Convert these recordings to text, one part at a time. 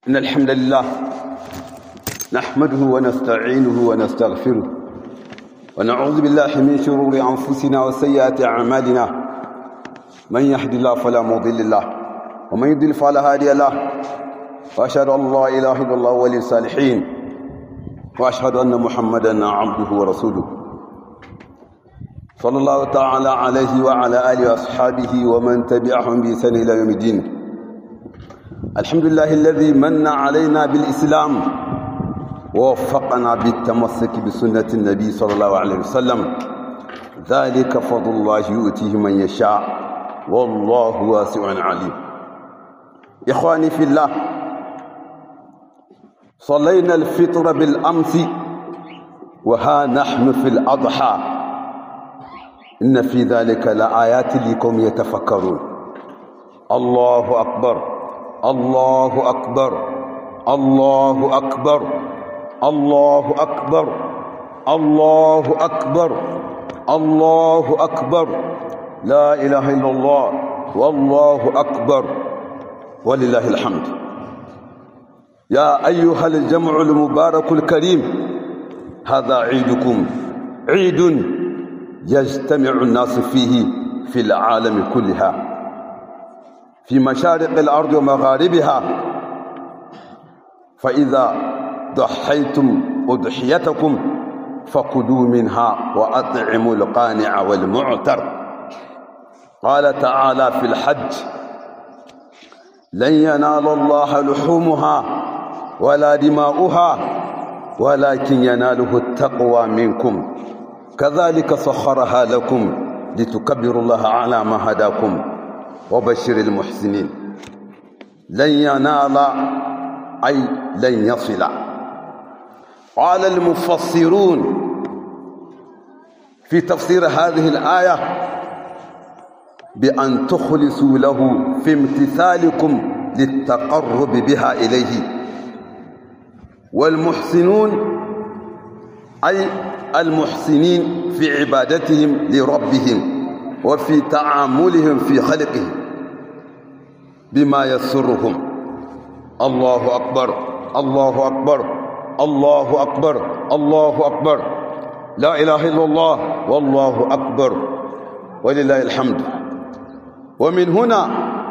إن الحمد لله نحمده ونستعينه ونستغفره ونعوذ بالله من شرور أنفسنا وسيئات أعمالنا. من يهد الله فلا مضل له ومن يضلل فلا هادي له، وأشهد أن لا إله إلا الله ولي الصالحين، وأشهد أن محمدا عبده ورسوله صلى الله تعالى عليه وعلى آله وأصحابه ومن تبعهم بإحسان إلى يوم الدين. الحمد لله الذي من علينا بالإسلام ووفقنا بالتمسك بسنة النبي صلى الله عليه وسلم، ذلك فضل الله يؤتيه من يشاء والله واسع عليم. إخواني في الله، صلينا الفطر بالأمس وها نحن في الأضحى، إن في ذلك لآيات لقوم يتفكرون. الله أكبر الله أكبر الله أكبر الله أكبر الله أكبر الله أكبر، لا إله إلا الله والله أكبر ولله الحمد. يا أيها الجمع المبارك الكريم، هذا عيدكم، عيد يجتمع الناس فيه في العالم كلها، في مشارق الأرض ومغاربها. فإذا ضحيتم أضحيتكم فكلوا منها وأطعموا القانع والمعتر. قال تعالى في الحج: لن ينال الله لحومها ولا دماؤها ولكن يناله التقوى منكم، كذلك سخرها لكم لتكبروا الله على ما هداكم وبشر المحسنين. لن ينال أي لن يصل. قال المفسرون في تفسير هذه الآية بأن تخلصوا له في امتثالكم للتقرب بها إليه. والمحسنون أي المحسنين في عبادتهم لربهم وفي تعاملهم في خلقه بما يسرهم. الله أكبر الله أكبر الله أكبر الله أكبر، لا إله إلا الله والله أكبر ولله الحمد. ومن هنا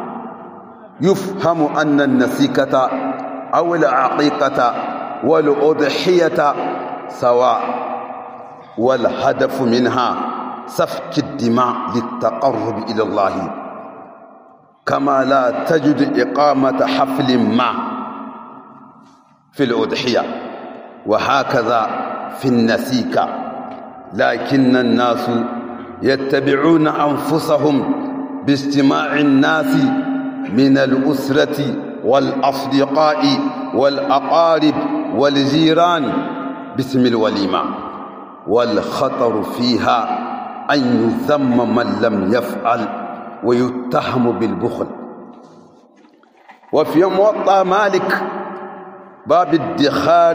يفهم أن النسيكة أو العقيقة والأضحية سواء، والهدف منها سفك الدماء للتقرب إلى الله، كما لا تجد إقامة حفل ما في الأضحية، وهكذا في النسيكة. لكن الناس يتبعون أنفسهم باجتماع الناس من الأسرة والأصدقاء والأقارب والجيران باسم الوليمة، والخطر فيها أن يذم من لم يفعل ويتهم بالبخل. وفي موطأ مالك باب الادخار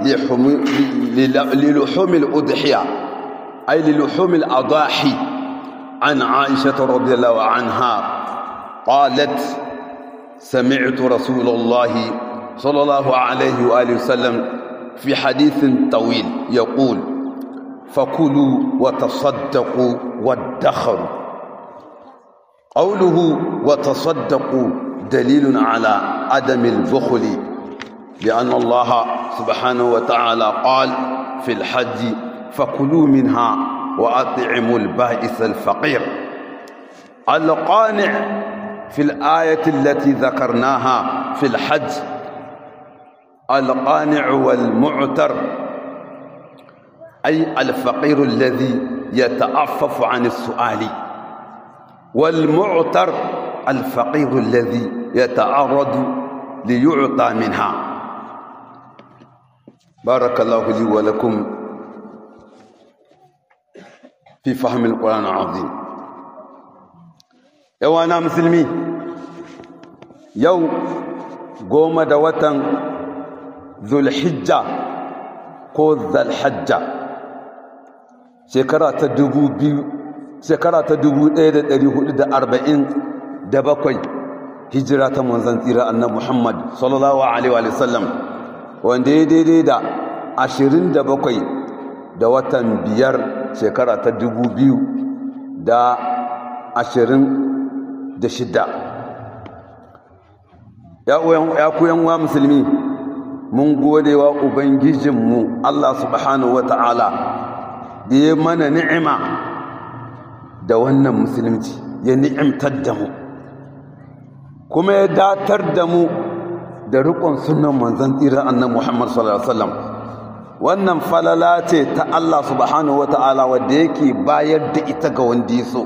للحوم الأضحية أي للحوم الأضاحي، عن عائشة رضي الله عنها قالت: سمعت رسول الله صلى الله عليه وآله وسلم في حديث طويل يقول: فكلوا وتصدقوا وادخروا. قوله وتصدقوا دليل على عدم البخل، لأن الله سبحانه وتعالى قال في الحج: فكلوا منها وأطعموا البائس الفقير. القانع في الآية التي ذكرناها في الحج القانع والمعتر، أي الفقير الذي يتعفف عن السؤال، والمعتر الفقير الذي يتعرض ليعطى منها. بارك الله لي ولكم في فهم القرآن العظيم. يوانا مسلمي، يوم قوم دوة ذو الحجة ko zalhajja shekara ta 1447 hijira ta manzon tsira annabi Muhammad sallallahu alaihi wa sallam, wanda ya daidai da 27 da watan 5 shekara ta 2026. ya ku yan uwa musulmi, mun gode wa ubangijinmu Allah subhanahu wata'ala da ya mana ni'ima da wannan musulunci, ya ni'imtar da mu kuma ya datar da mu da riƙon sunan manzon tsira annabi Muhammad sallallahu alaihi wasallam. Wannan falala ce ta Allah subhanahu wata'ala wanda yake bayar da ita ga wanda ya so.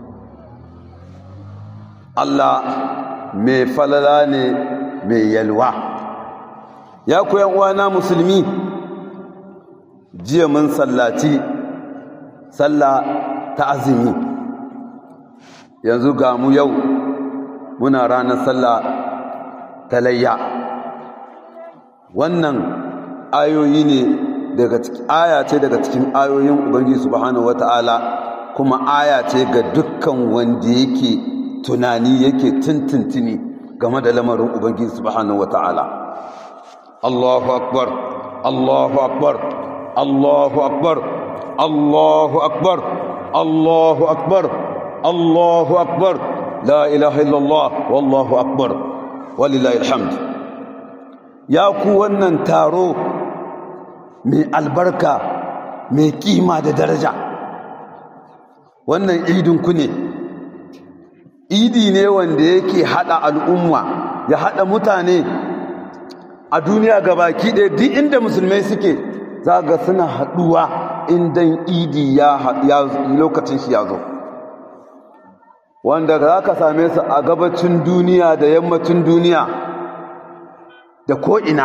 Allah mai falala ne mai yalwa. Ya ku yan uwana musulmi, jiya mun sallaci sallah ta azumi, yanzu ga mu yau muna ranar sallah ta layya. Wannan ayoyi ne aya ce daga cikin ayoyin Ubangiji subhanahu wata'ala, kuma aya ce ga dukkan wanda yake tunani, yake tuntuntuni game da lamarin Ubangiji subhanahu wata'ala. Allahu akbar, Allahu akbar, Allahu akbar, Allahu akbar, Allahu akbar, Allahu akbar, la ilaha illallah, wallahu akbar, walillahi alhamd. Ya ku wannan taro mai albarka, mai kima da daraja, wannan idinku ne, idi ne wanda yake hada al'umma, ya hada mutane a duniya gabaki ɗaya. Duk inda musulmai suke za ga suna haduwa indan idi ya lokacin shi ya zo, wanda za ka same su a gabacin duniya da yammacin duniya da ko'ina.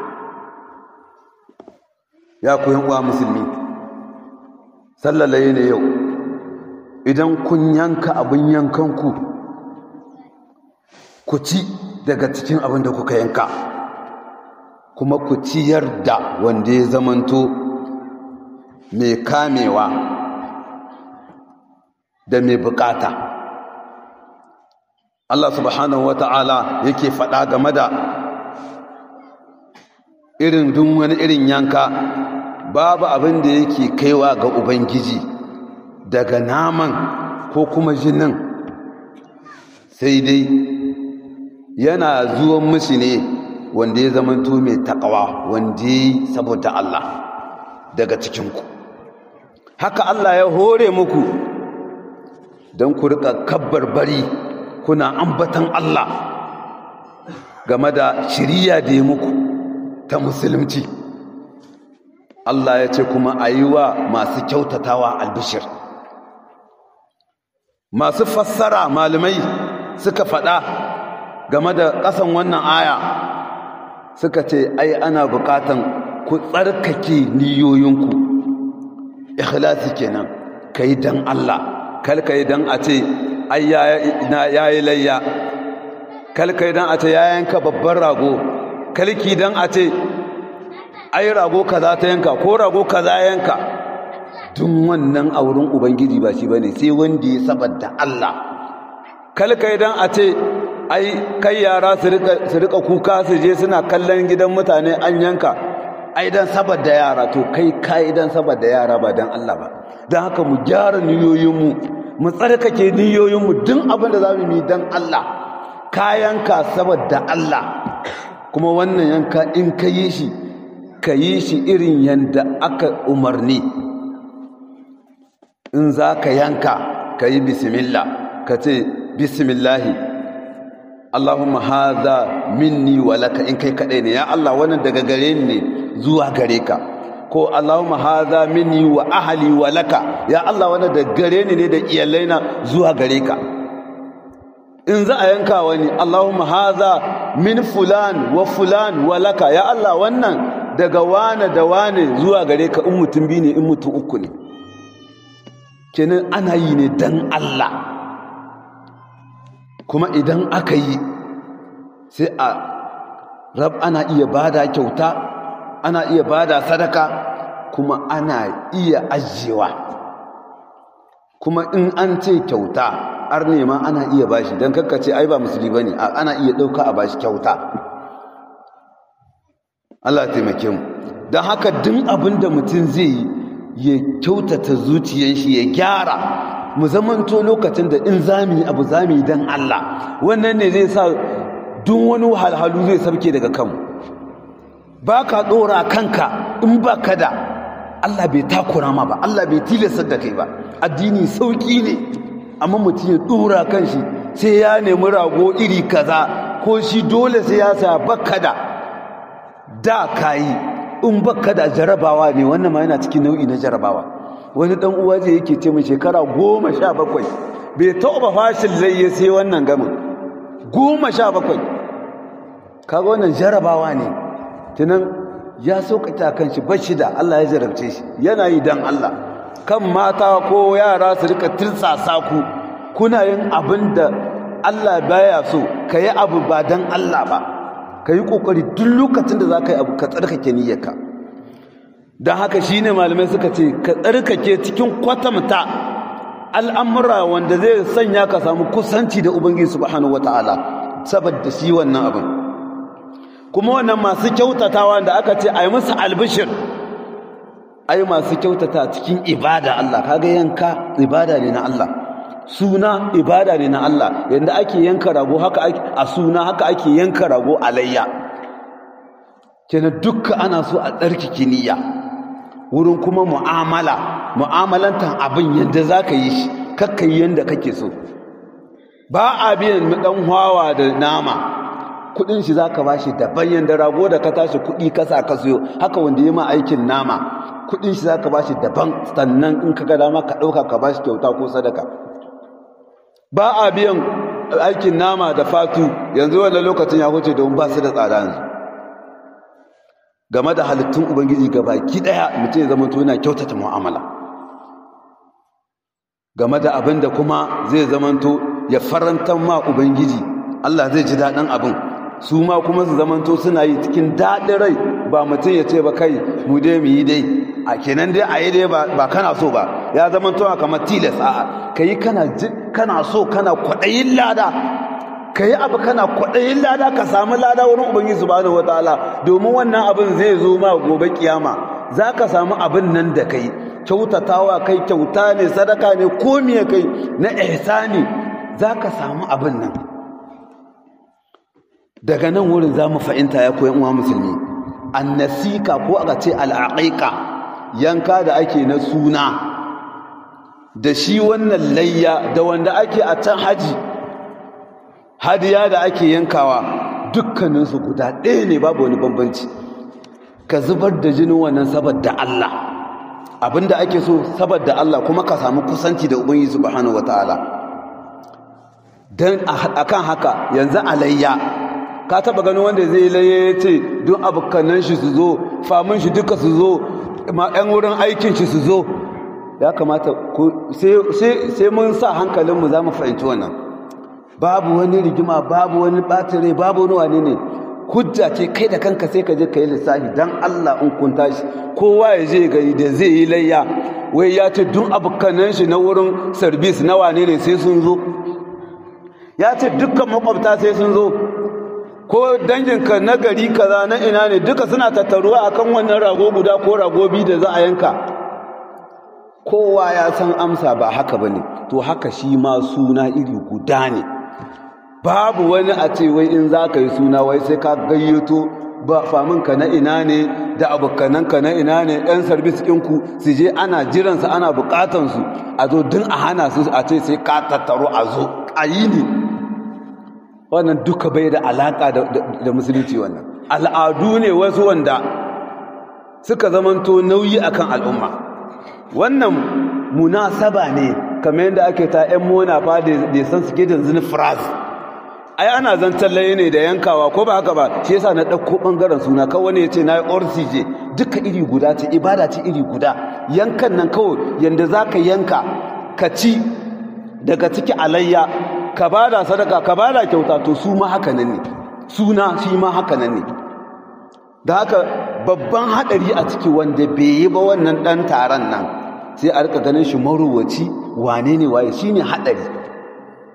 Ya ku yan uwa musulmi, sallalaye ne yau. Idan kun yanka abin yankanku, ku ci daga cikin abin da kuka yanka, kuma ku ciyar da wanda ya zamanto mai kamewa da mai bukata. Allah subhanahu wata'ala yake faɗa game da irin duk wani irin yanka, babu abin da yake kaiwa ga Ubangiji daga naman ko kuma jinin, sai dai yana zuwan musu ne wanda ya zamanto mai takawa, wanda ya yi saboda Allah daga cikinku. Haka Allah ya hore muku don ku riƙa kabbarbari kuna ambatan Allah game da shiriya da ya muku ta musulunci. Allah ya ce kuma a yi wa masu kyautatawa albishir. Masu fassara malamai suka faɗa game da ƙasan wannan aya, suka ce ai ana buƙatan ku tsarkake niyoyinku, ikhlasi kenan, ka yi don Allah, kalka yi don a ce ai ya yi layya, kalka yi don a ce ya yanka babban rago, kalki don a ce ai rago kaza ta yanka ko rago kaza yanka. Tun wannan a wurin Ubangiji ba shi bane, sai wanda ya saboda Allah. Kalka idan a ce ai kai yara su rika kuka su je suna kallon gidan mutane an yanka, ai dan saboda yara, to kai dan saboda yara ba dan Allah ba. Dan haka mu gyara niyoyinmu, mu tsarkake niyoyinmu, duk abin da zamu yi dan Allah, ka yanka saboda Allah. Kuma wannan yanka in ka yi shi, ka yi shi irin yanda aka umarni. In za ka yanka, ka yi bismillah, ka ce bismillahi Allahumma haza minni wa laka, in kai kaɗai ne, ya Allah wannan daga gare ni ne zuwa gare ka. Ko Allahumma haza minni wa ahli wa laka, ya Allah wannan daga gare ni ne da iyalaina zuwa gare ka. In za a yanka wani, Allahumma haza min fulan wa fulan wa laka, ya Allah wannan daga wane da wane zuwa gare ka, in mutum biyu ne, in mutum uku ne. Kenan ana yi ne dan Allah. Kuma idan aka yi, sai ana iya bada kyauta, ana iya bada sadaka, kuma ana iya ajiyewa. Kuma in an ce kyauta arne ma ana iya bashi don kakkace ai ba musulmi ba ne, ana iya ɗauka a bashi kyauta. Allah taimake mu. Don haka duk abin da mutum zai yi ya kyautata zuciyar shi ya gyara, mu zamanto lokacin da in zami abu zami don Allah, wannan ne zai sa duk wani wahalhalu zai sabke daga kanmu. Ba ka ɗora kanka in ba ka da, Allah bai takura ma ba, Allah bai tilasta da kai ba, addini sauƙi ne. Amma mutum ya ɗora kan shi sai ya nemi rago iri kaza, ko shi dole sai ya sa baka da kayi, in baka da jarabawa ne, wannan ma yana cikin nau'i na jarabawa. Wani ɗan uwa zai yake ce mai shekara 17 bai taɓa fashin layya sai wannan gamin 17. kaga wannan jarabawa ne, tunan ya sauƙata kan shi bashi da, Allah ya jarabce shi, yana yi don Allah. Kan mata ko yara su rika tirsasa ku, kuna yin abin da Allah baya so, ka yi abu ba don Allah ba, ka yi ƙoƙari duk lokacin da za ka yi abu ka tsarkake niyyarka. Don haka shi ne malamai suka ce ka tsarkake cikin kwatamta al'amura wanda zai sanya ka samu kusanci da Ubangiji subhanahu wata'ala saboda shi wannan abin. Kuma wannan masu kyautatawa da aka ce a yi musu albishir, ai masu kyautata cikin ibada Allah, kaga yanka ibada ne na Allah, suna ibada ne na Allah, yanda ake yanka rago haka ake a suna, haka ake yanka rago alayya. Kenan dukkan ana so a tsarkake niyya wurin kuma mu'amalantan abin yadda za ka yi shi, kakka yi yadda kake so. Ba a biyan ɗan hawa da nama, kuɗin shi za ka ba shi daban, yadda rago da ka tashi kuɗi kasa ka siyo, haka wanda ya ma aikin nama kuɗin shi za ka ba shi daban, sannan in ka ga dama ka ɗauka ka ba shi kyauta ko sadaka. Ba a biyan aikin nama da fatu, yanzu wannan lokacin ya wuce domin ba su da tsada yanzu. Game da halittun Ubangiji gabaki ɗaya mutum ya zama yana kyautata mu'amala. Game da abin da kuma zai zamanto ya faranta ma Ubangiji, Allah zai ji daɗin abin, su ma kuma su zamanto suna yi cikin daɗin rai, ba mutum ya ce ba kai mu dai mu yi dai, a kenan dai a yi dai ba kana so ba, ya zamanto a kamar tilas. A'a, ka yi kana so, kana kwaɗayin lada, ka yi abu kana kwaɗayin lada, ka samu lada wurin Ubangiji subhanahu wataala, domin wannan abin zai zo ma gobe kiyama, za ka samu abin nan da kai, kyautatawa kai, kyauta ne, sadaka ne, komiye kai na ihsani, za ka samu abin nan. Daga nan wurin za mu fahimta ya koyan uwa musulmi, annasika ko aka ce al'aqiqa, yanka da ake na suna, da shi wannan layya da wanda ake a can haji, hadiya da ake yankawa, dukkaninsu guda ɗaya ne, babu wani bambanci. Ka zubar da jinin wannan saboda Allah, abinda ake so saboda Allah, kuma ka samu kusanci da Ubangiji subhanahu wataala. Dan akan haka yanzu alayya, ka taba ganin wanda zai laye ya ce duk abokanan shi su zo, famin shi duka su zo, ƴan wurin aikin shi su zo? Ya kamata sai mun sa hankalinmu za mu fahimci wannan. Babu wani rigima, babu wani ɓatare, babu wani wane ne, hujja ce kai da kanka sai ka je ka yi lissafi don Allah in kun tashi, kowa ya je gari da zai yi layya, wai ya ce duk abokanan shi na wurin sarbis na wane ne sai sun zo, ya ce dukkan makwabta sai sun zo, ko danginka na gari kaza na ina ne duka suna tattaruwa akan wannan rago guda ko rago biyu da za a yanka. Kowa ya san amsa ba haka bane. To haka shi ma suna iri guda ne, babu wani a ce wai in za ka yi suna wai sai ka gayyato ba faminka na ina ne da abokananka na ina ne, ɗan sarbis ɗinku su je ana jiransu ana bukatansu a zo din a hana su, a ce sai ka tattaro a zo a yi ne. Wannan duka bai da alaƙa da musulunci. Wannan al'adu ne wasu wanda suka zamanto nauyi akan al'umma. Wannan munasaba ne, kamar yadda ake ta ‘yan mona fa da san suke da zini firas. Ai ana zancen laye ne da yankawa, ko ba haka ba? Shi yasa na ɗauko ɓangaren suna, kawai wani ya ce na yi orsije, duka iri guda ce, ibada ce iri guda. Yankan nan kawai yadda za ka yanka ka ci daga ciki alayya, ka ba da sadaka, ka ba da kyauta, to su ma haka nan ne, suna shi ma haka nan ne. Da haka babban haɗari a ciki wanda bai yi ba wannan ɗan taron nan, sai a rika ganin shi marowaci, wane ne waye, shi ne haɗari.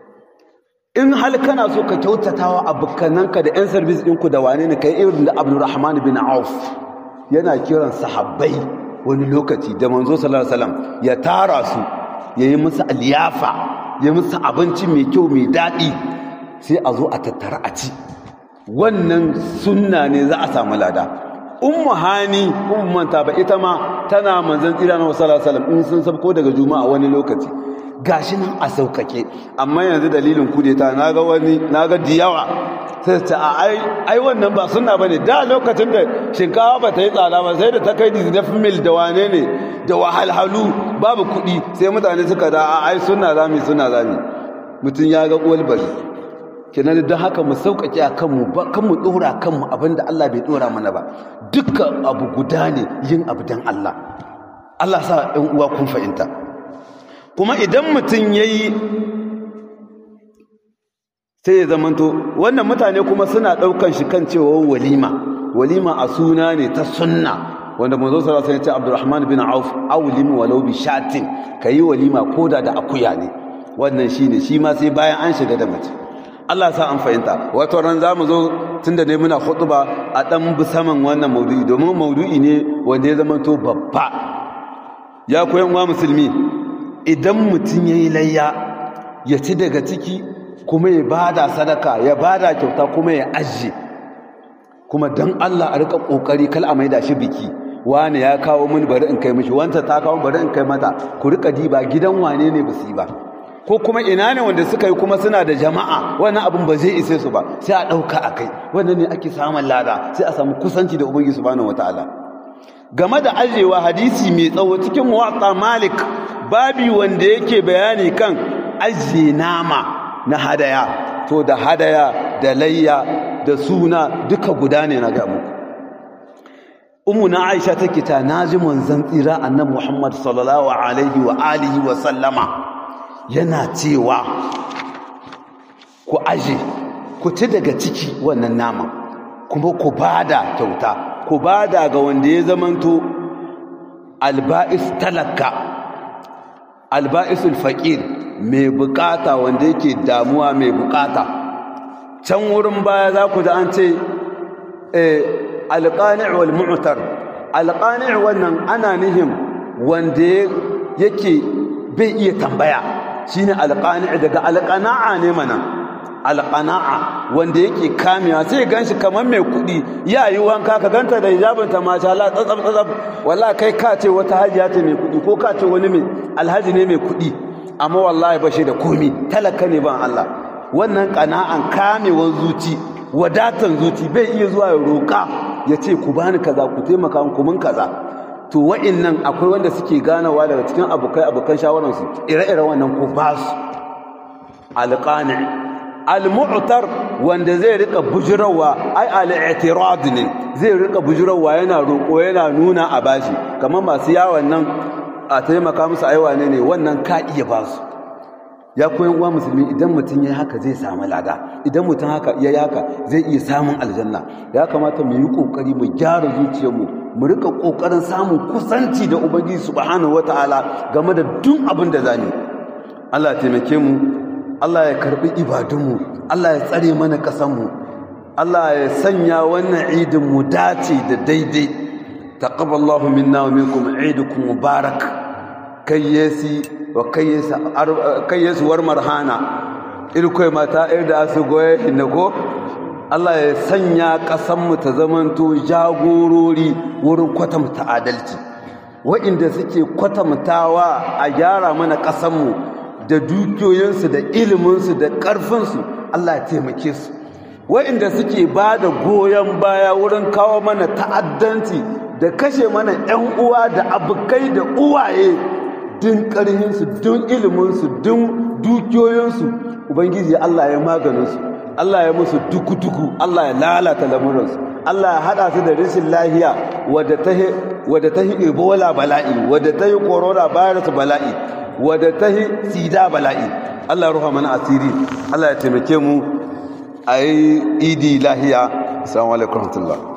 in hal kana so ka kyautatawa abokananka da 'yan service ɗinku da wane ne kai irin da Abdurrahman bin Auf yana kiran sahabbai wani lokaci da manzo sallallahu alaihi wasallam ya tara su yayi musu aliyafa ya musu abinci mai kyau mai daɗi sai a zo a tattara a ci wannan sunna ne za a samu lada. Ummu Hani manta ba ita ma tana manzon tsira na sallallahu alaihi wasallam in sun sabko daga juma'a wani lokaci gashi nan a saukake, amma yanzu dalilin kudeta naga diyawa sai ta ai wannan ba sunna bane. Da lokacin da shinkawa ba ta yi tsada ba sai da ta kai mil da wane ne da wahalhalu babu kudi sai mutane suka da ai sunna zami mutun ya ga uwal bari kenan. don haka mu saukake a kanmu ba kan mu dora kanmu abinda Allah bai dora mana ba. Dukkan abu guda ne, yin abu dan Allah. Allah sa ɗan uwa kun fahimta. Kuma idan mutum yayi sai ya zamanto wannan mutane kuma suna daukan shi kan cewa walima a suna ne ta sunna, wanda manzo sallallahu alaihi wasallam ya ce Abdurrahman bin Auf awlim walau bi shatin, kai walima koda da akuya ne. Wannan shine shi ma sai bayan an shiga da mace. Allah sa an fahimta. Wato ran zamu zo tunda ne muna khutba a dan bi saman wannan maudu'i, domin maudu'i ne wanda ya zamanto babba. Ya koyan wa musulmi, idan mutum yayi layya ya ci daga ciki kuma ya bada sadaka ya bada kyauta kuma ya ajiye, kuma dan Allah a rika kokari kal a maida shi biki. Wani ya kawo mun bari in kai mishi, wanta ta kawo bari in kai mata. Ku rika diba gidan wane ne basu yi ba, ko kuma ina ne wanda suka yi kuma suna da jama'a, wannan abin ba zai ise su ba sai a dauka akai. Wannan ne ake samun lada, sai a samu kusanci da Ubangiji subhanahu wataala. Game da ajewa, hadisi mai tsawo cikin Muwatta Malik, babi wanda yake bayani kan ajiye nama na hadaya. To da hadaya da layya da suna duka guda ne na ga muku. Ummu na Aisha take ta naji manzon tsira annabi Muhammad sallallahu alaihi wa alihi wa sallama yana cewa ku aje, ku ci daga ciki wannan nama, kuma ku bada kyauta, ku bada ga wanda ya zamanto alba'is talaka, alba'isul faqir, mai bukata, wanda yake damuwa mai bukata. Can wurin baya za ku da an ce alqani' wal mu'tar. Alqani' wannan ana nihin wanda yake bai iya tambaya, shine alqani' daga alqana'a ne mana. Alqana'a wanda yake kamewa, sai ganshi kamar mai kudi, yayi wanka ka ganta da hijabinta masha Allah tsatsab wallahi kai ka ce wata hajiya ta mai kudi, ko ka ce wani mai alhaji ne mai kudi, amma wallahi bashi da komi, talaka ne ban Allah. Wannan qana'an kamewan zuci, wadatan zuci, bai iya zuwa ya roka ya ce ku bani kaza, ku taimaka ku mun kaza. To wa'annan akwai wanda suke ganawa daga cikin abokan shawararsu, ire-ire wannan ko ba su. Alqani' al-mu'tar wanda zai rika bujirawa, ai al-i'tirad ne, zai rika bujirawa yana roko yana nuna a bashi, kamar masu yawon nan a taimaka musu aiwa ne, wannan ka iya ba su. Ya koyan uwa musulmi, idan mutum yayi haka zai samu lada, idan mutum haka yayi haka zai iya samun aljanna. Ya kamata mu yi kokari mu gyara zuciyarmu, mu rika kokarin samun kusanci da Ubangiji subhanahu wataala game da duk abin da zamu. Allah ya taimake mu, Allah ya karbi ibadunmu, Allah ya tsare mana kasanmu, Allah ya sanya wannan idin mu dace da daidai. Taqabbalallahu minna wa minkum idukum mubarak. Kayyesi wa kayyesu war marhana irkoi mata da su goye hinako. Allah ya sanya kasanmu ta zamanto jagorori wurin kwatanta adalci, wa'inda suke kwatantawa a gyara mana kasanmu da dukiyoyinsu da iliminsu da ƙarfinsu. Allah ya taimake su. Wa'inda suke ba da goyon baya wurin kawo mana ta'addanci da kashe mana 'yan uwa da abokai da uwaye, din ƙarhinsu, din iliminsu, din dukiyoyinsu, Ubangiji Allah ya maganinsu, Allah ya musu duku-duku, Allah ya lalata lamuransu, Allah ya haɗa su da rashin lahiya wadda ta yi ebola bala'i, wadda ta yi corona virus bala'i, wadda ta yi sida bala'i. Allah ya ruha mana asiri, Allah ya taimake mu a yi idi lahiya. Assalamu alaikum warahmatullahi.